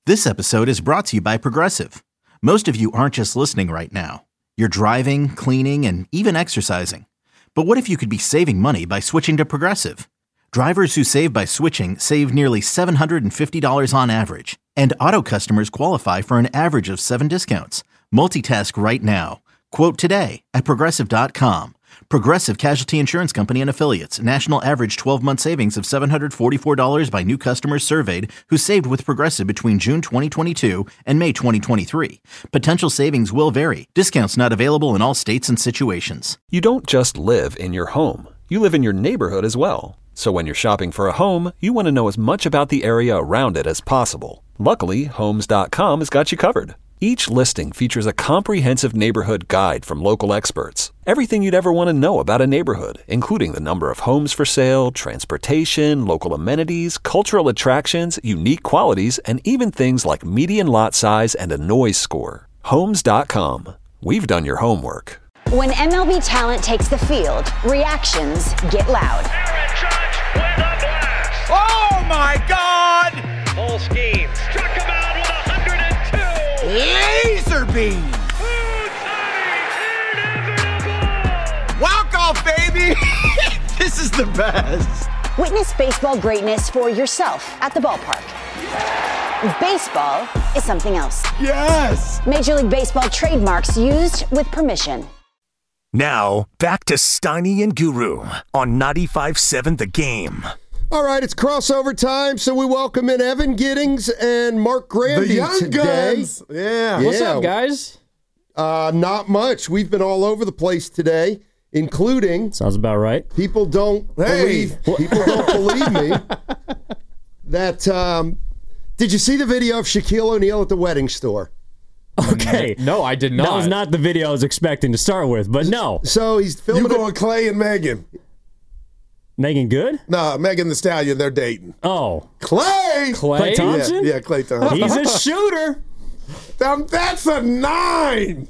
This episode is brought to you by Progressive. Most of you aren't just listening right now. You're driving, cleaning, and even exercising. But what if you could be saving money by switching to Progressive? Drivers who save by switching save nearly $750 on average. And auto customers qualify for an average of 7 discounts. Multitask right now. Quote today at Progressive.com. Progressive Casualty Insurance Company and Affiliates. National average 12-month savings of $744 by new customers surveyed who saved with Progressive between June 2022 and May 2023. Potential savings will vary. Discounts not available in all states and situations. You don't just live in your home. You live in your neighborhood as well. So when you're shopping for a home, you want to know as much about the area around it as possible. Luckily, Homes.com has got you covered. Each listing features a comprehensive neighborhood guide from local experts. Everything you'd ever want to know about a neighborhood, including the number of homes for sale, transportation, local amenities, cultural attractions, unique qualities, and even things like median lot size and a noise score. Homes.com. We've done your homework. When MLB talent takes the field, reactions get loud. Aaron Judge with a blast. Oh my God! Full scheme. Struck him out with 102. Laser beam. Walk off, baby. This is the best. Witness baseball greatness for yourself at the ballpark. Baseball is something else. Yes. Major League Baseball trademarks used with permission. Now, back to Steiny and Guru on 95.7 The Game. All right, it's crossover time, so we welcome in Evan Giddings and Mark Grandy the young today. guns. Yeah. What's up, guys? Not much. We've been all over the place today, including... Sounds about right. People don't believe me that... did you see the video of Shaquille O'Neal at the wedding store? Okay. No, I did not. That was not the video I was expecting to start with, but no. So he's filming... You going Clay and Megan. Megan Good? No, Megan Thee Stallion, they're dating. Oh. Clay Thompson? Yeah, Clay Thompson. He's a shooter. That's a 9.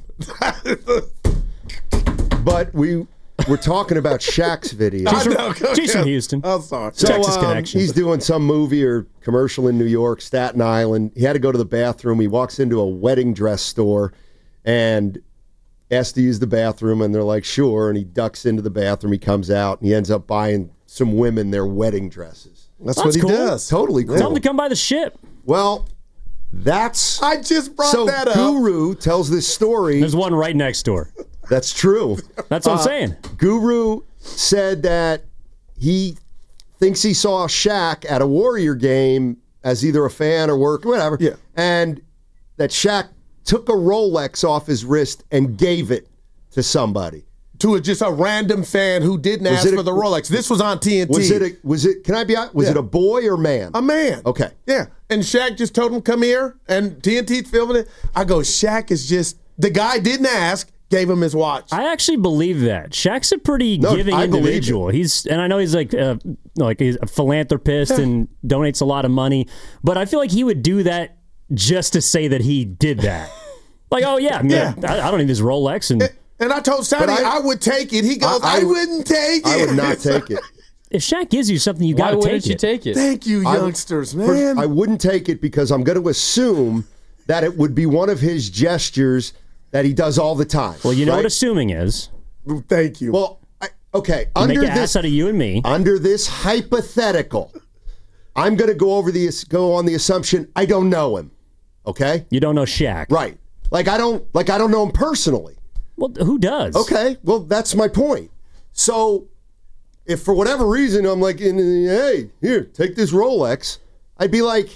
But we're talking about Shaq's video. She's from Houston. I'm sorry. So, Texas connection. He's doing some movie or commercial in New York, Staten Island. He had to go to the bathroom. He walks into a wedding dress store and asked to use the bathroom, and they're like, sure. And he ducks into the bathroom. He comes out, and he ends up buying some women their wedding dresses. That's what he cool. does. Totally cool. Tell him to come by the ship. Well, that's... I just brought that up. Guru tells this story. There's one right next door. That's true. That's what I'm saying. Guru said that he thinks he saw Shaq at a Warrior game as either a fan or work, whatever. Yeah. And that Shaq took a Rolex off his wrist and gave it to somebody. To just a random fan who didn't ask for the Rolex. This was on TNT. Was it? Can I be honest? Was it a boy or man? A man. Okay. Yeah. And Shaq just told him, come here. And TNT's filming it. I go, Shaq is just, the guy didn't ask, gave him his watch. I actually believe that. Shaq's a pretty giving individual. And I know he's like he's a philanthropist and donates a lot of money, but I feel like he would do that just to say that he did that. Like, oh yeah, I don't need this Rolex. And I told Sonny I would take it. He goes, I wouldn't take it. I would not take it. If Shaq gives you something, you got to take it. Why wouldn't you take it? Thank you, youngsters, man. I wouldn't take it because I'm going to assume that it would be one of his gestures that he does all the time. Well, you know what assuming is. Thank you. Well, okay. Make an ass out of you and me. Under this hypothetical, I'm going to go on the assumption I don't know him. Okay? You don't know Shaq. Right. Like I don't know him personally. Well, who does? Okay. Well, that's my point. So, if for whatever reason I'm like, hey, here, take this Rolex, I'd be like,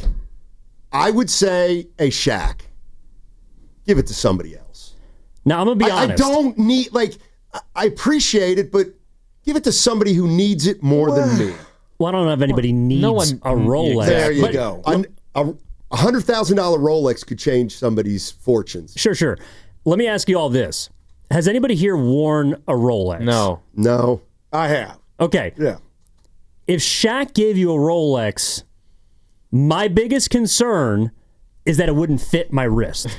I would say, hey, Shaq, give it to somebody else. Now, I'm going to be honest. I don't need, I appreciate it, but give it to somebody who needs it more than me. Well, I don't know if anybody needs a Rolex. There you go. A $100,000 Rolex could change somebody's fortunes. Sure. Let me ask you all this. Has anybody here worn a Rolex? No. I have. Okay. Yeah. If Shaq gave you a Rolex, my biggest concern is that it wouldn't fit my wrist.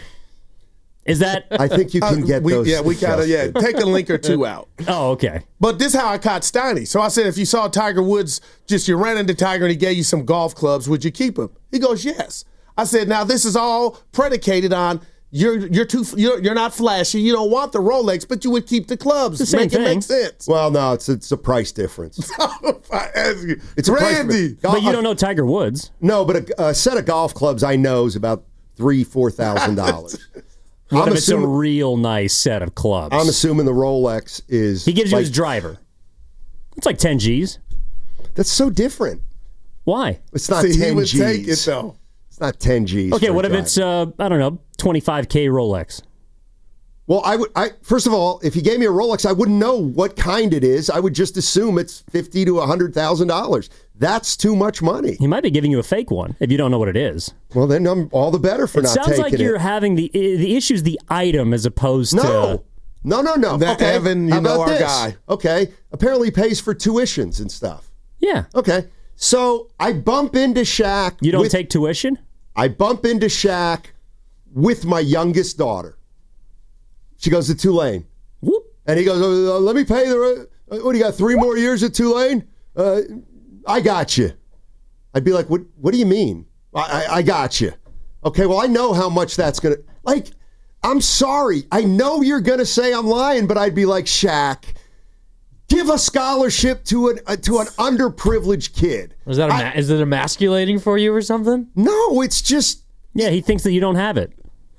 Is that? I think you can get those. Yeah, we gotta take a link or two out. Oh, okay. But this is how I caught Steiny. So I said, if you saw Tiger Woods, you ran into Tiger and he gave you some golf clubs, would you keep them? He goes, yes. I said, now this is all predicated on you're not flashy. You don't want the Rolex, but you would keep the clubs. Make it make sense. Well, no, it's a price difference. If I ask you, it's Randy. But you don't know Tiger Woods. No, but a set of golf clubs I know is about $3,000-$4,000. What if it's a real nice set of clubs? I'm assuming the Rolex is. He gives you his driver. It's like 10 G's. That's so different. Why? It's not 10 he would G's. take it though. It's not 10 G's. Okay, what if it's I don't know, $25K Rolex? Well, I first of all, if he gave me a Rolex, I wouldn't know what kind it is. I would just assume it's $50,000 to $100,000. That's too much money. He might be giving you a fake one if you don't know what it is. Well, then I'm all the better for not taking it. It sounds like you're having the issue's the item as opposed to. No. That okay. Evan, you know our guy. Okay. Apparently he pays for tuitions and stuff. Yeah. Okay. So I bump into Shaq. You don't take tuition? I bump into Shaq with my youngest daughter. She goes to Tulane. Whoop. And he goes, let me pay the... What, do you got 3 more years at Tulane? I got you. I'd be like, what do you mean? I got you. Okay, well, I know how much that's going to... Like, I'm sorry. I know you're going to say I'm lying, but I'd be like, Shaq, give a scholarship to an underprivileged kid. Is it emasculating for you or something? No, it's just... Yeah, he thinks that you don't have it.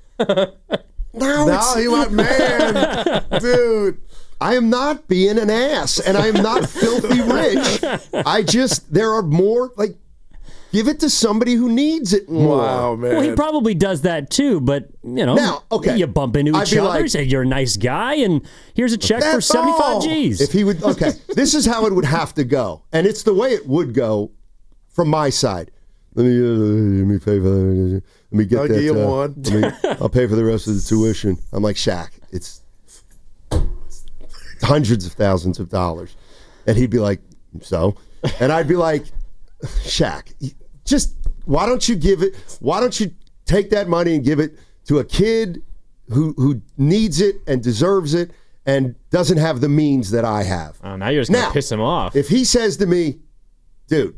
No, he went, man, dude. I am not being an ass, and I am not filthy rich. There are more, like, give it to somebody who needs it more. Wow, man. Well, he probably does that too, but, now, okay. You bump into each other, say you're a nice guy, and here's a check for 75 G's. If he would, okay, this is how it would have to go, and it's the way it would go from my side. Let me pay for that. Let me get that. I'll pay for the rest of the tuition. I'm like, Shaq, it's hundreds of thousands of dollars. And he'd be like, so? And I'd be like, Shaq, just why don't you take that money and give it to a kid who needs it and deserves it and doesn't have the means that I have. Oh, now you're just going to piss him off. If he says to me, dude,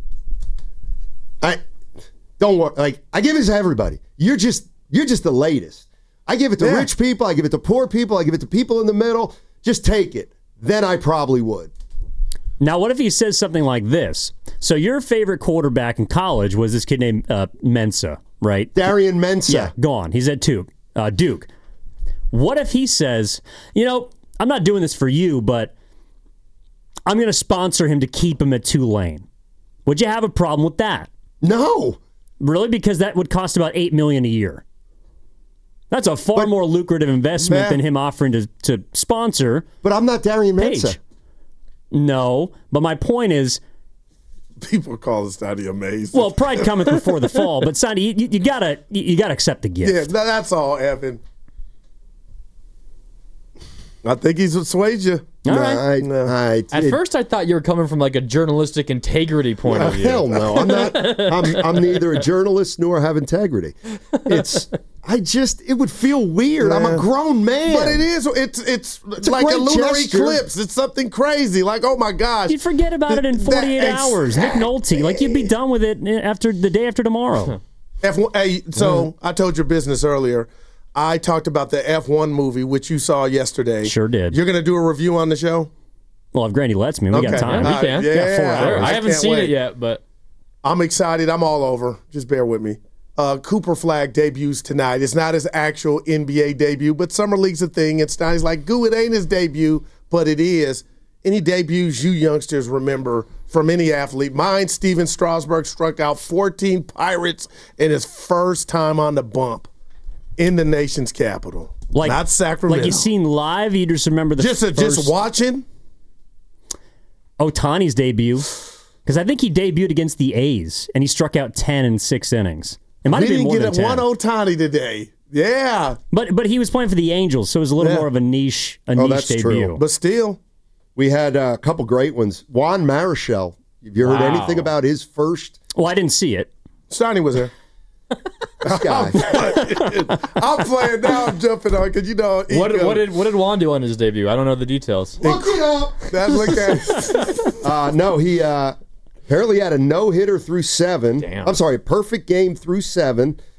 don't worry. Like, I give it to everybody. You're just the latest. I give it to rich people. I give it to poor people. I give it to people in the middle. Just take it. Then I probably would. Now, what if he says something like this? So your favorite quarterback in college was this kid named Mensa, right? Darian Mensa. Yeah, gone. He's at Duke. What if he says, I'm not doing this for you, but I'm going to sponsor him to keep him at Tulane. Would you have a problem with that? No. Really? Because that would cost about $8 million a year. That's a far more lucrative investment than him offering to sponsor. But I'm not Darian Mensa. No, but my point is, people call Sonny amazing. Well, pride cometh before the fall, but Sonny, you gotta accept the gift. Yeah, that's all, Evan. I think he's persuaded you. All right. At first, I thought you were coming from like a journalistic integrity point of view. Hell no, I'm not. I'm neither a journalist nor have integrity. It would feel weird. Man. I'm a grown man. But it is. It's like a lunar eclipse. It's something crazy. Like, oh my gosh. You'd forget about it in 48 hours. Nick Nolte. Like, you'd be done with it the day after tomorrow. So I told your business earlier. I talked about the F1 movie, which you saw yesterday. Sure did. You're going to do a review on the show? Well, if Granny lets me, we got time. We can. Yeah, 4 hours. I haven't seen it yet, but I'm excited. I'm all over. Just bear with me. Cooper Flag debuts tonight. It's not his actual NBA debut, but Summer League's a thing. It's not. He's like, it ain't his debut, but it is. Any debuts you youngsters remember from any athlete? Mine, Steven Strasburg struck out 14 Pirates in his first time on the bump. In the nation's capital, not Sacramento. Like you seen live, you just remember just watching Ohtani's debut, because I think he debuted against the A's and he struck out 10 in 6 innings. It might have been more than 10. He didn't get one Ohtani today. Yeah, but he was playing for the Angels, so it was a little more of a niche that's debut. True. But still, we had a couple great ones. Juan Marichal. Have you heard anything about his first? Well, I didn't see it. Sonny was there. This guy. I'm playing now. I'm jumping on because what did Juan do on his debut? I don't know the details. Look it up. Look at no, he apparently had a no-hitter through 7. Damn. I'm sorry, a perfect game through 7.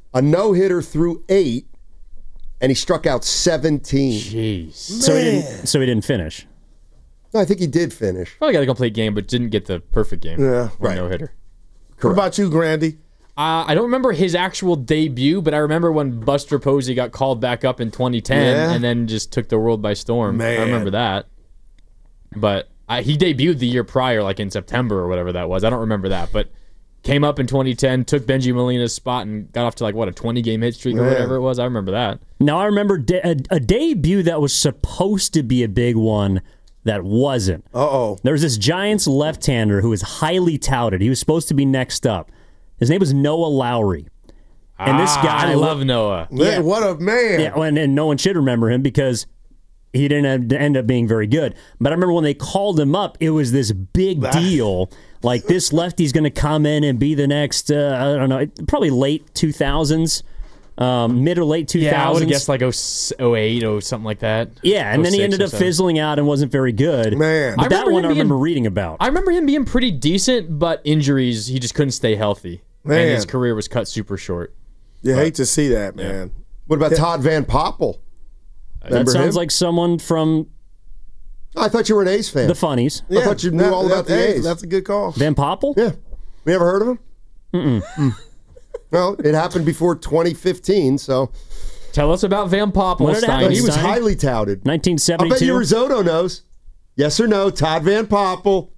a no-hitter through 8, and he struck out 17. Jeez. So he didn't finish. No, I think he did finish. Probably got a complete game, but didn't get the perfect game. Yeah, right. No hitter. What about you, Grandy? I don't remember his actual debut, but I remember when Buster Posey got called back up in 2010 and then just took the world by storm. Man. I remember that. But he debuted the year prior, like in September or whatever that was. I don't remember that, but came up in 2010, took Benji Molina's spot, and got off to like, what, a 20-game hit streak or whatever it was? I remember that. Now, I remember a debut that was supposed to be a big one that wasn't. Uh-oh. There was this Giants left-hander who was highly touted. He was supposed to be next up. His name was Noah Lowry. And this guy... I love Noah. Yeah. What a man. Yeah, and no one should remember him because he didn't end up being very good. But I remember when they called him up, it was this big deal. Like, this lefty's going to come in and be the next, I don't know, probably late 2000s, mid or late 2000s. Yeah, I would have guessed like 08 or something like that. Yeah, and then he ended up fizzling out and wasn't very good. Man. But that one I remember reading about. I remember him being pretty decent, but injuries, he just couldn't stay healthy. Man. And his career was cut super short. You hate to see that, man. What about Todd Van Poppel? That sounds like someone from... I thought you were an A's fan. The Funnies. I thought you knew all about the A's. That's a good call. Van Poppel? Yeah. You ever heard of him? Mm-mm. Well, it happened before 2015, so... Tell us about Van Poppel. When did it happen? He was Stein? highly touted. 1972? I bet you Risotto knows. Yes or no, Todd Van Poppel?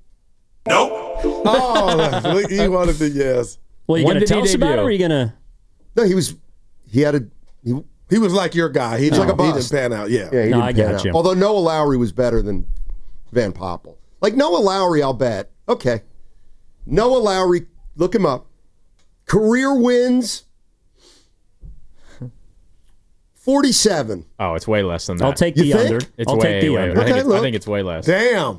Oh, he wanted to yes. Well, you going to tell us about it, or are you going to... No, he was like your guy. He like a he bust. didn't pan out. Yeah. Yeah, he No, didn't I pan got out. you. Although Noah Lowry was better than Van Poppel. Like Noah Lowry, I'll bet. Okay. Noah Lowry, look him up. Career wins, 47. Oh, it's way less than that. I'll take You the think? under. It's I'll way, take the way. under. Okay, I think it's way less. Damn.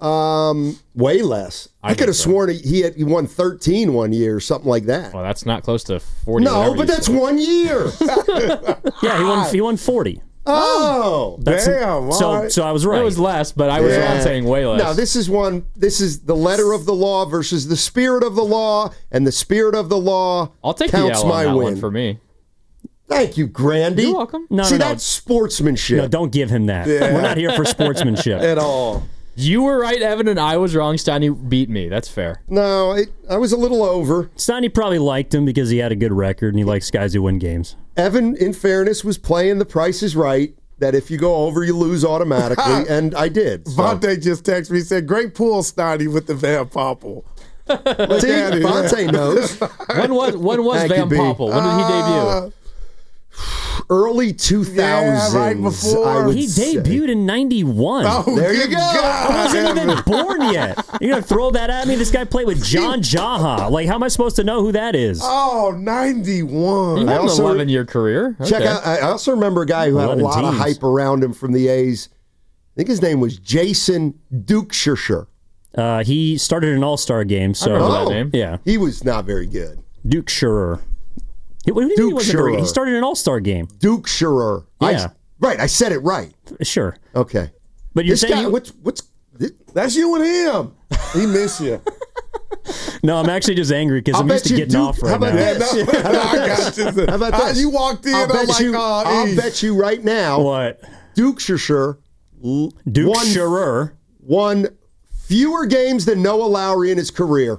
Way less. I could think have so. sworn he won 13 one year or something like that. Well, that's not close to 40. No, whatever but you that's said. 1 year. Yeah, he won 40. Oh. Damn. So I was right. It was less, but I was wrong saying way less. No, this is the letter of the law versus the spirit of the law, and the spirit of the law I'll take counts the L my on that win. one for me. Thank you, Grandy. You're welcome. No, See, no, no. that's sportsmanship. No, don't give him that. Yeah. We're not here for sportsmanship. At all. You were right, Evan, and I was wrong. Steiny beat me. That's fair. No, I was a little over. Steiny probably liked him because he had a good record and he likes guys who win games. Evan, in fairness, was playing The Price is Right, that if you go over, you lose automatically, and I did. So. Vontae just texted me, said, great pool, Steiny, with the Van Poppel. See, Vontae knows. When was Thank you, Van B. Poppel? When did he debut? Early 2000s. Yeah, right before. I would He say. debuted in 91. Oh, There you good go. God, I wasn't Evan. even born yet. You're going to throw that at me? This guy played with John Jaha. Like, how am I supposed to know who that is? Oh, 91. He had an also- 11-year career. Check Okay. out. I also remember a guy who had a 11 lot of teams. hype around him from the A's. I think his name was Jason Dukeshire. He started an all-star game. So, remember that name. Yeah, He was not very good. Duke Schurer. He wasn't very good. He started an all-star game. Dukeshire. Yeah. I said it right. Sure. Okay. But you're This saying... guy, what's That's you and him. He miss you. No, I'm actually just angry because I'm bet used to you getting Duke- off how right about now. this? I got you. How about this? You walked in, I'll I'm bet like, you, I'll ease. bet you right now, What? Dukeshire Duke Schurer. won fewer games than Noah Lowry in his career.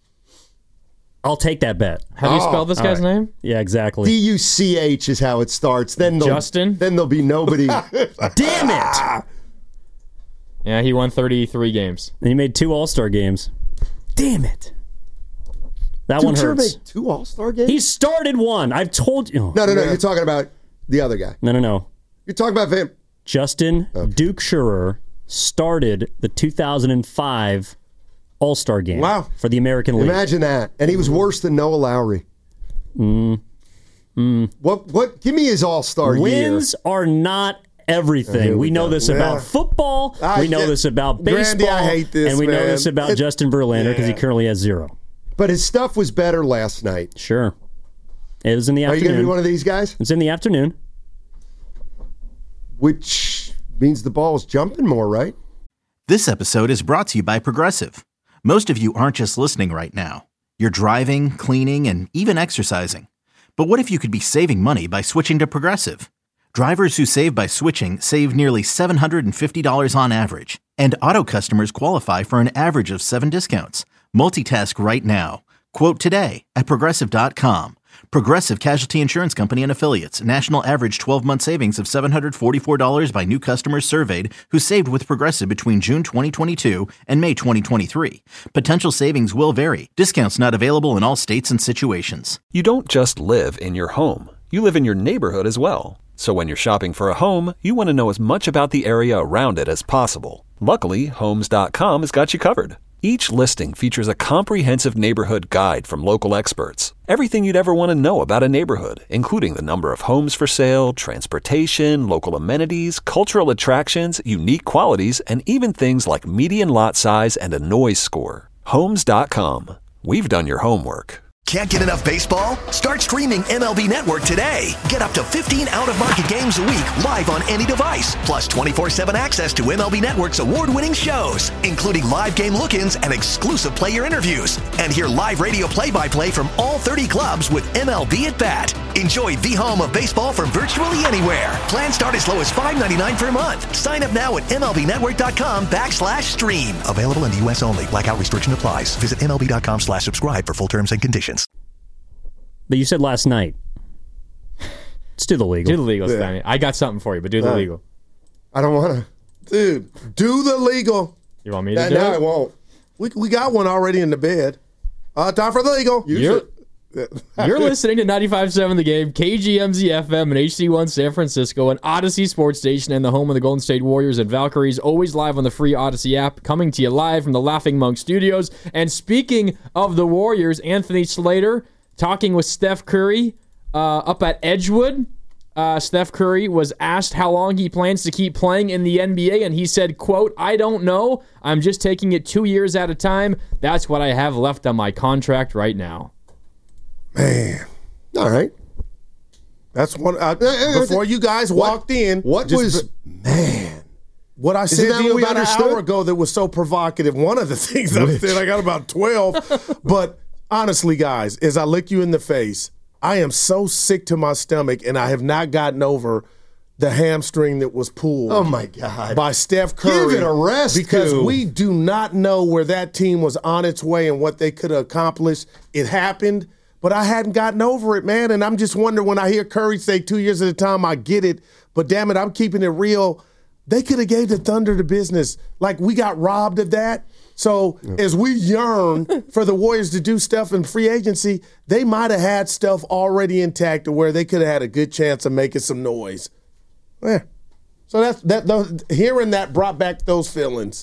I'll take that bet. How do you spell this guy's name? Yeah, exactly. Duch is how it starts. Then Justin? Then there'll be nobody. Damn it! Yeah, he won 33 games. And he made 2 all-star games. Damn it. That one Dukeshire hurts. made 2 All-Star games? He started one. I've told you. No. You're talking about the other guy. No. You're talking about Van. Justin Duke Schurer started the 2005 All-Star game for the American League. Imagine that. And he was worse than Noah Lowry. What? Give me his All-Star year. Wins are not everything. We know this about football. We know this about baseball. Grandy, I hate this, and we know man. this about Justin Verlander because he currently has 0. But his stuff was better last night. Sure. It was in the Are you afternoon. going to be one of these guys? It's in the afternoon. Which means the ball's jumping more, right? This episode is brought to you by Progressive. Most of you aren't just listening right now. You're driving, cleaning, and even exercising. But what if you could be saving money by switching to Progressive? Drivers who save by switching save nearly $750 on average, and auto customers qualify for an average of 7 discounts. Multitask right now. Quote today at Progressive.com. Progressive Casualty Insurance Company and Affiliates. National average 12-month savings of $744 by new customers surveyed who saved with Progressive between June 2022 and May 2023. Potential savings will vary. Discounts not available in all states and situations. You don't just live in your home. You live in your neighborhood as well. So when you're shopping for a home, you want to know as much about the area around it as possible. Luckily, Homes.com has got you covered. Each listing features a comprehensive neighborhood guide from local experts. Everything you'd ever want to know about a neighborhood, including the number of homes for sale, transportation, local amenities, cultural attractions, unique qualities, and even things like median lot size and a noise score. Homes.com. We've done your homework. Can't get enough baseball? Start streaming MLB Network today. Get up to 15 out-of-market games a week live on any device. Plus 24/7 access to MLB Network's award-winning shows, including live game look-ins and exclusive player interviews. And hear live radio play-by-play from all 30 clubs with MLB at Bat. Enjoy the home of baseball from virtually anywhere. Plans start as low as $5.99 per month. Sign up now at MLBnetwork.com/stream. Available in the U.S. only. Blackout restriction applies. Visit MLB.com/subscribe for full terms and conditions. But you said last night. Let's do the legal. Do the legal, Stanley. I got something for you, but do the legal. I don't want to. Dude, do the legal. You want me to do it? No, I won't. We got one already in the bed. Time for the legal. You're listening to 95.7 The Game, KGMZ FM and HC1 San Francisco, an Odyssey sports station and the home of the Golden State Warriors and Valkyries, always live on the free Odyssey app, coming to you live from the Laughing Monk Studios. And speaking of the Warriors, Anthony Slater talking with Steph Curry up at Edgewood. Steph Curry was asked how long he plans to keep playing in the NBA, and he said, quote, "I don't know. I'm just taking it 2 years at a time. That's what I have left on my contract right now." Man. All right. That's one. Before you guys walked in. What I said to you about an hour ago that was so provocative. One of the things I said, I got about 12. But honestly, guys, as I look you in the face, I am so sick to my stomach, and I have not gotten over the hamstring that was pulled. Oh, my God. By Steph Curry. Give it a rest, because we do not know where that team was on its way and what they could have accomplished. It happened, but I hadn't gotten over it, man. And I'm just wondering when I hear Curry say 2 years at a time, I get it. But damn it, I'm keeping it real. They could have gave the Thunder the business. Like, we got robbed of that. So as we yearn for the Warriors to do stuff in free agency, they might have had stuff already intact to where they could have had a good chance of making some noise. Yeah. So hearing that brought back those feelings.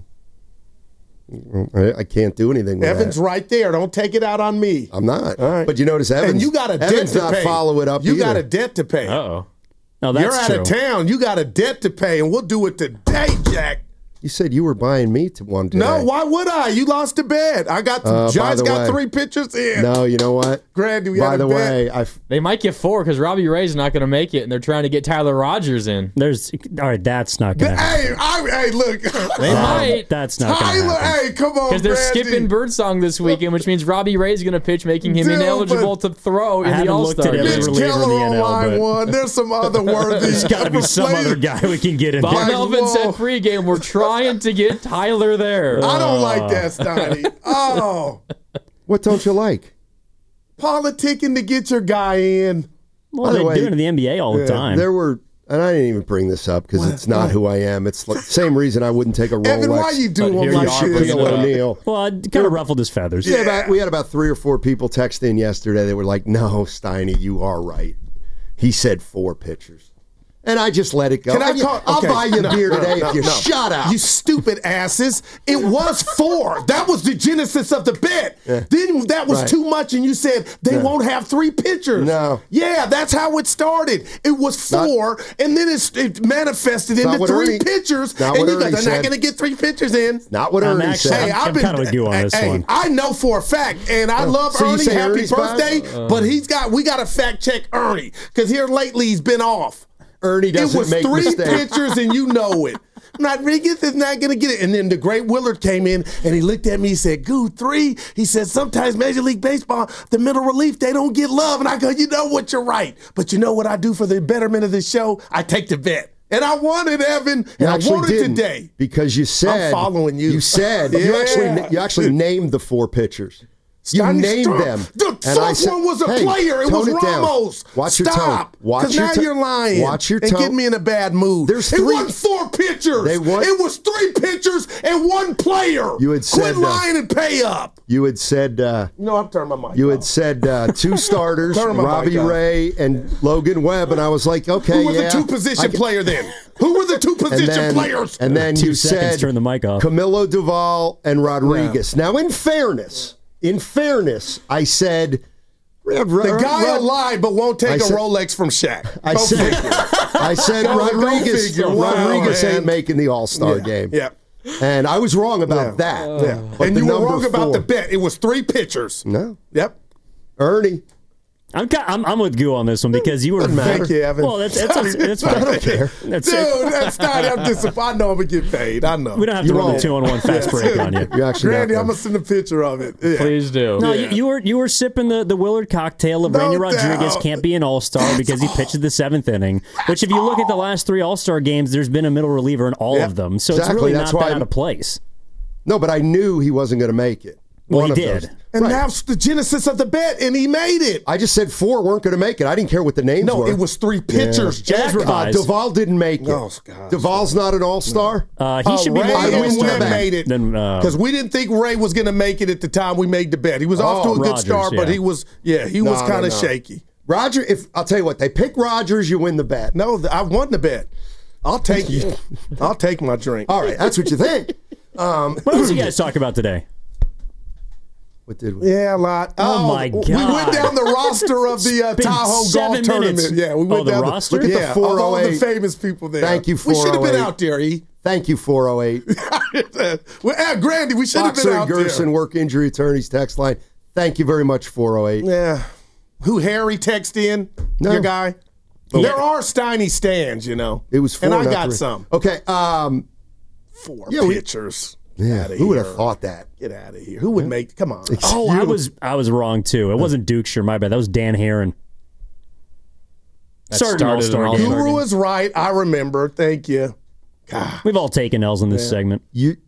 I can't do anything with Evan's that. right there. Don't take it out on me. I'm not. All right. But you notice Evans, and you got a debt to not pay. follow it up You either. got a debt to pay. Uh-oh. No, that's You're out true. of town. You got a debt to pay, and we'll do it today, Jack. You said you were buying me to one today. No, why would I? You lost the bet. I got Giants got 3 pitchers in. No, you know what? Grandy, we By had the a bet. way, They might get 4 because Robbie Ray's not going to make it, and they're trying to get Tyler Rogers in. All right, that's not going to happen. Hey, look. They might. That's not going to Tyler, happen. hey, come on, Because they're Grandy. skipping Birdsong this weekend, which means Robbie Ray's going to pitch, making him ineligible to throw in the haven't looked All-Star at game. every Mitch reliever in the Keller on NL, line but- 1. There's some other worthy. There's got to be some other guy we can get in Bob there. Melvin said pregame, we're trying to get Tyler there. I don't like that, Steiny. Oh, what don't you like? politicking to get your guy in. Well, By the they way, do it in the NBA all the time. There were, and I didn't even bring this up because it's not who I am. It's like the same reason I wouldn't take a Rolex. Evan, why you doing here like you are shit? bringing it Shaquille up. O'Neal. Well, it kind of ruffled his feathers. We had about 3 or 4 people text in yesterday that were like, "No, Steiny, you are right." He said 4 pitchers. And I just let it go. Can I call? I'll okay. buy you a beer today if you no. shut up. You stupid asses. It was 4. That was the genesis of the bet. Then that was Right. too much, and you said they won't have 3 pitchers. No. Yeah, that's how it started. It was 4, and then it manifested not into what 3 Ernie- pitchers. not And what you go, Ernie they're said. not going to get 3 pitchers in. Not what I'm Ernie actually- said. I'm kind of with you on this one. I know for a fact, and I love So you Ernie. say Happy Ernie's back? birthday! But we got to fact check Ernie because here lately he's been off. Ernie doesn't make mistakes. It was 3 pitchers, and you know it. Rodriguez is not going to get it. And then the great Willard came in, and he looked at me. He said, "Goo, 3." He said, "Sometimes Major League Baseball, the middle relief, they don't get love." And I go, "You know what? You're right. But you know what I do for the betterment of the show? I take the bet." And I won it, Evan. And I won it today. Because you said. I'm following you. You said. Yeah. You actually named the 4 pitchers. You named them. The fourth one was a player. It was Ramos. Watch your tone. Because now you're lying. Watch your tone. And getting me in a bad mood. It wasn't 4 pitchers. It was 3 pitchers and 1 player. You had said, quit lying and pay up. You had said. No, I'm turning my mic You off. had said 2 starters, Robbie Ray and Logan Webb, and I was like, okay, Who were the 2 position player then? Who were the 2 position players? And then you said turn the mic off. Camilo Doval and Rodriguez. Yeah. Now, in fairness, I said the guy lied but won't take a Rolex from Shaq. I said Rodriguez ain't making the All-Star game. Yeah. And I was wrong about that. Yeah. And you were wrong about the bet. It was 3 pitchers. No. Yep. Ernie. I'm with Goo on this one because you were. Thank you, Evan. Well, that's fine. I don't care. Dude, that's not. I know I'm gonna get paid. I know. We don't have to run the 2-on-1 fast break on you. Randy, I'm gonna send a picture of it. Yeah. Please do. No, you were sipping the Willard cocktail of Randy Rodriguez can't be an All-Star because he pitched the 7th inning. Which, if you look at the last 3 All-Star games, there's been a middle reliever in all of them, so it's really not that out of place. No, but I knew he wasn't going to make it. Well, he did. And that's the genesis of the bet, and he made it. I just said 4 weren't going to make it. I didn't care what the names were. No, it was 3 pitchers, Jack. Doval didn't make it. Oh, God. Doval's not an all-star? He should be Ray and Webb made it. Because we didn't think Ray was going to make it at the time we made the bet. He was off to a good start, but he was kind of shaky. Roger, I'll tell you what, they pick Rogers, you win the bet. No, I won the bet. I'll take it. I'll take my drink. All right, that's what you think. What else you guys talk about today? What did we? Yeah, a lot. Oh my God! We went down the roster of the Tahoe Golf Tournament. Yeah, we went down the roster. Look at the 408. All the famous people there. Thank you, 408. We should have been out there, E. Thank you, 408. Well, Grandy, we should have been out there. Gerson, work injury attorneys text line. Thank you very much, 408. Yeah. Who Harry texted in? No. Your guy? Oh. There are Steiny stands, you know. It was 4. And I got some. Okay. 4 pitchers. Yeah, who would have thought that? Get out of here. Who would make? Come on. Oh, I was wrong too. It wasn't Dukeshire, my bad. That was Dan Heron. Started an All-Star game. Guru was right. I remember. Thank you. God. We've all taken L's in this segment.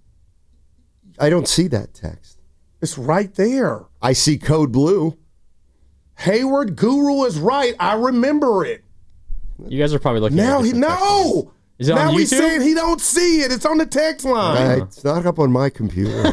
I don't see that text. It's right there. I see code blue. Hayward, Guru is right. I remember it. You guys are probably looking now. at No. Is it now on YouTube? He's saying he don't see it. It's on the text line. It's not up on my computer.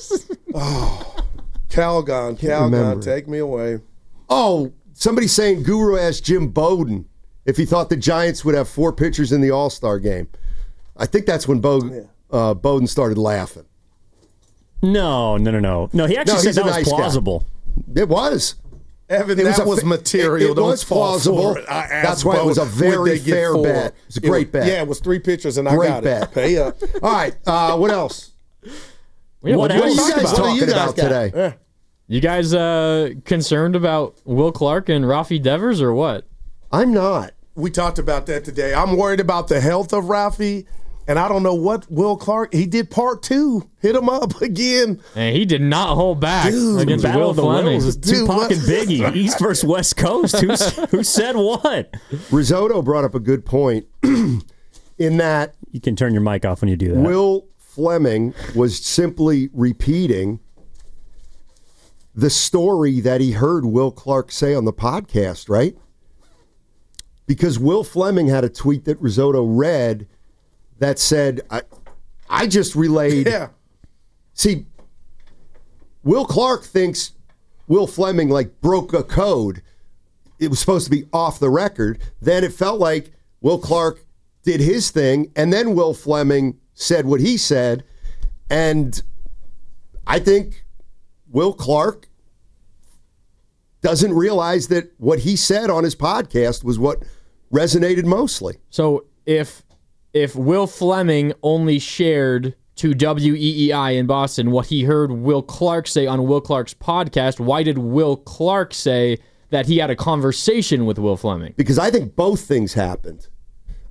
Calgon, take me away. Oh, somebody's saying Guru asked Jim Bowden if he thought the Giants would have 4 pitchers in the All-Star game. I think that's when Bowden started laughing. No. He actually said that was plausible. It was. Evan, that was material. It was plausible. That's why it was a very fair bet. It was a great bet. Yeah, it was 3 pitchers, and I got it. Pay up. All right, what else? What are you guys talking about today? Yeah. You guys concerned about Will Clark and Rafi Devers or what? I'm not. We talked about that today. I'm worried about the health of Rafi. And I don't know what Will Clark, he did part 2. Hit him up again. And he did not hold back against Battle Will of the Fleming. Wills, Tupac and Biggie, East versus West Coast. Who said what? Risotto brought up a good point in that you can turn your mic off when you do that. Will Fleming was simply repeating the story that he heard Will Clark say on the podcast, right? Because Will Fleming had a tweet that Risotto read that said, I just relayed. Yeah. See, Will Clark thinks Will Fleming broke a code. It was supposed to be off the record. Then it felt like Will Clark did his thing, and then Will Fleming said what he said. And I think Will Clark doesn't realize that what he said on his podcast was what resonated mostly. So if Will Fleming only shared to WEEI in Boston what he heard Will Clark say on Will Clark's podcast, why did Will Clark say that he had a conversation with Will Fleming? Because I think both things happened.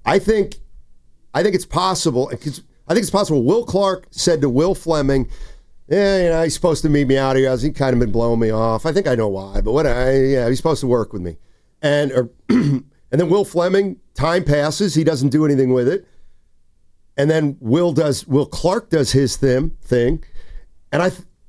I think it's possible. I think it's possible. Will Clark said to Will Fleming, he's supposed to meet me out here. He kind of been blowing me off. I think I know why, but he's supposed to work with me. And then Will Fleming, time passes. He doesn't do anything with it. And then Will Clark does his thing. And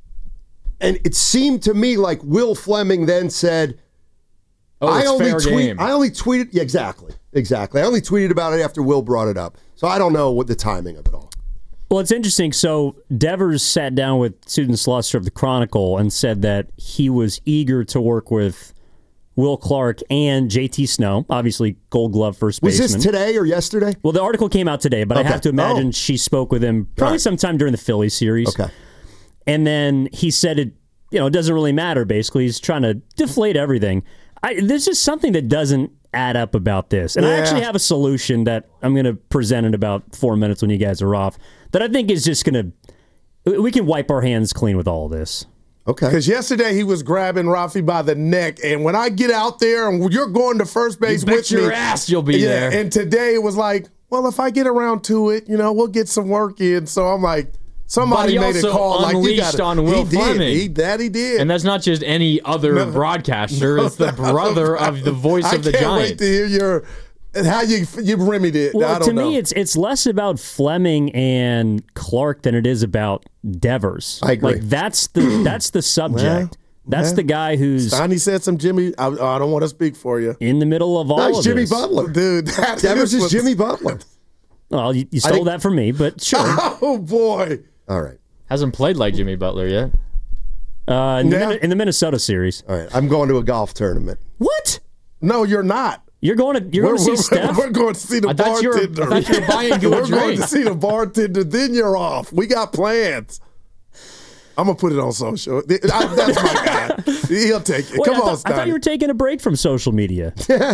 it seemed to me like Will Fleming then said, I only tweeted. Yeah, exactly. I only tweeted about it after Will brought it up. So I don't know what the timing of it all. Well, it's interesting. So Devers sat down with Susan Slusser of the Chronicle and said that he was eager to work with Will Clark and JT Snow, obviously Gold Glove first baseman. Was this today or yesterday? Well, the article came out today, but I have to imagine she spoke with him probably sometime during the Phillies series. Okay. And then he said it doesn't really matter, basically. He's trying to deflate everything. There's just something that doesn't add up about this. And I actually have a solution that I'm going to present in about 4 minutes when you guys are off that I think is just going to... We can wipe our hands clean with all of this. Okay. Because yesterday he was grabbing Rafi by the neck, and when I get out there and you're going to first base with me... your ass you'll be there. And today it was like, well, if I get around to it, we'll get some work in. So I'm like... Somebody made a call like you got on Will Fleming. He did. And that's not just any other broadcaster. It's the brother of the voice of the Giants. I can't wait to hear how you remedied it. Well, to me, it's less about Fleming and Clark than it is about Devers. I agree. Like that's the subject. That's the guy who's... Steiny said some Jimmy... I don't want to speak for you. In the middle of all of this. Jimmy Butler. Dude, Devers is Jimmy Butler. Well, you stole that from me, but sure. Oh, boy. All right. Hasn't played like Jimmy Butler yet. In the Minnesota series. All right. I'm going to a golf tournament. What? No, you're not. You're going to see Steph? We're going to see the bartender. I thought you were buying you a drink. We're going to see the bartender, then you're off. We got plans. I'm going to put it on social. That's my guy. He'll take it. Wait, Come on, I thought you were taking a break from social media.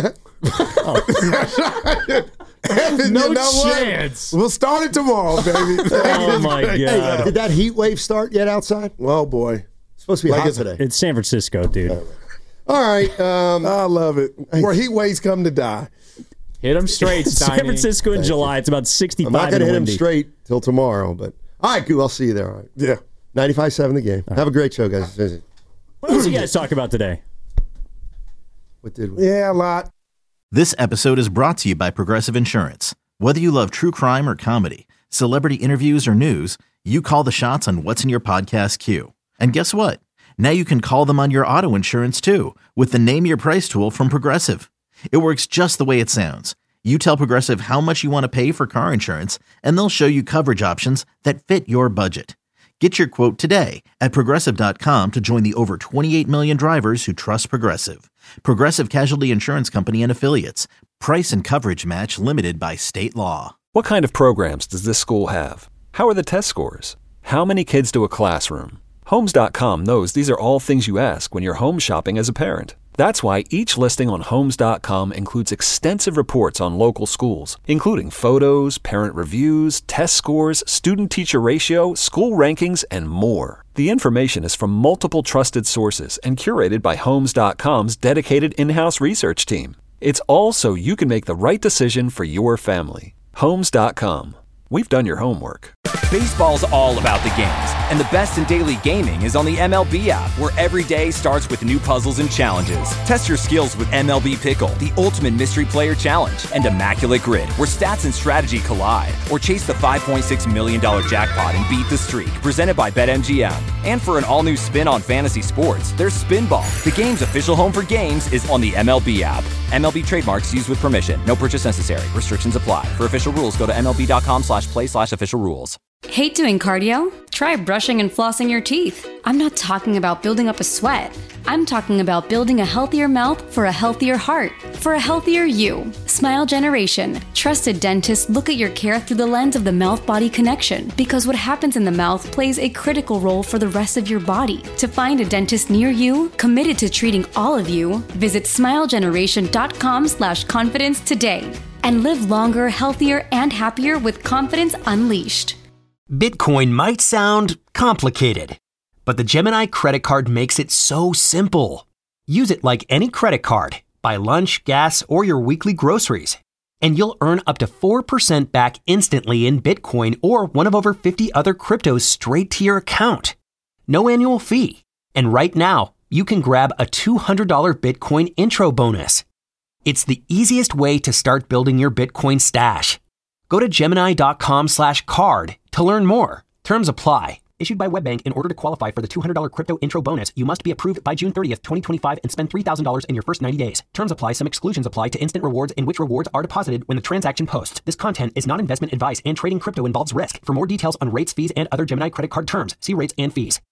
Evan, no chance. We'll start it tomorrow, baby. Oh, my God. Hey, did that heat wave start yet outside? Oh, boy. It's supposed to be hot today. It's San Francisco, dude. All right. I love it. Where heat waves come to die. Hit him straight, Steiny. San Francisco in July. It's about 65 I'm not going to hit him windy. straight till tomorrow, but all right, I'll see you there. All right. Yeah. 95.7 The Game. Have a great show, guys. What else you guys talk about today? What did we? Yeah, a lot. This episode is brought to you by Progressive Insurance. Whether you love true crime or comedy, celebrity interviews or news, you call the shots on what's in your podcast queue. And guess what? Now you can call them on your auto insurance too with the Name Your Price tool from Progressive. It works just the way it sounds. You tell Progressive how much you want to pay for car insurance, and they'll show you coverage options that fit your budget. Get your quote today at Progressive.com to join the over 28 million drivers who trust Progressive. Progressive Casualty Insurance Company and Affiliates. Price and coverage match limited by state law. What kind of programs does this school have? How are the test scores? How many kids do a classroom? Homes.com knows these are all things you ask when you're home shopping as a parent. That's why each listing on Homes.com includes extensive reports on local schools, including photos, parent reviews, test scores, student-teacher ratio, school rankings, and more. The information is from multiple trusted sources and curated by Homes.com's dedicated in-house research team. It's all so you can make the right decision for your family. Homes.com. We've done your homework. Baseball's all about the games, and the best in daily gaming is on the MLB app, where every day starts with new puzzles and challenges. Test your skills with MLB Pickle, the ultimate mystery player challenge, and Immaculate Grid, where stats and strategy collide. Or chase the $5.6 million jackpot and beat the streak, presented by BetMGM. And for an all-new spin on fantasy sports, there's Spinball. The game's official home for games is on the MLB app. MLB trademarks used with permission. No purchase necessary. Restrictions apply. For official rules, go to MLB.com/play/official rules. Hate doing cardio? Try brushing and flossing your teeth. I'm not talking about building up a sweat. I'm talking about building a healthier mouth for a healthier heart, for a healthier you. Smile Generation. Trusted dentists look at your care through the lens of the mouth-body connection, because what happens in the mouth plays a critical role for the rest of your body. To find a dentist near you, committed to treating all of you, visit smilegeneration.com/confidence today. And live longer, healthier, and happier with confidence unleashed. Bitcoin might sound complicated, but the Gemini credit card makes it so simple. Use it like any credit card. Buy lunch, gas, or your weekly groceries. And you'll earn up to 4% back instantly in Bitcoin or one of over 50 other cryptos straight to your account. No annual fee. And right now, you can grab a $200 Bitcoin intro bonus. It's the easiest way to start building your Bitcoin stash. Go to Gemini.com/card to learn more. Terms apply. Issued by WebBank. In order to qualify for the $200 crypto intro bonus, you must be approved by June 30th, 2025 and spend $3,000 in your first 90 days. Terms apply. Some exclusions apply to instant rewards in which rewards are deposited when the transaction posts. This content is not investment advice and trading crypto involves risk. For more details on rates, fees, and other Gemini credit card terms, see rates and fees.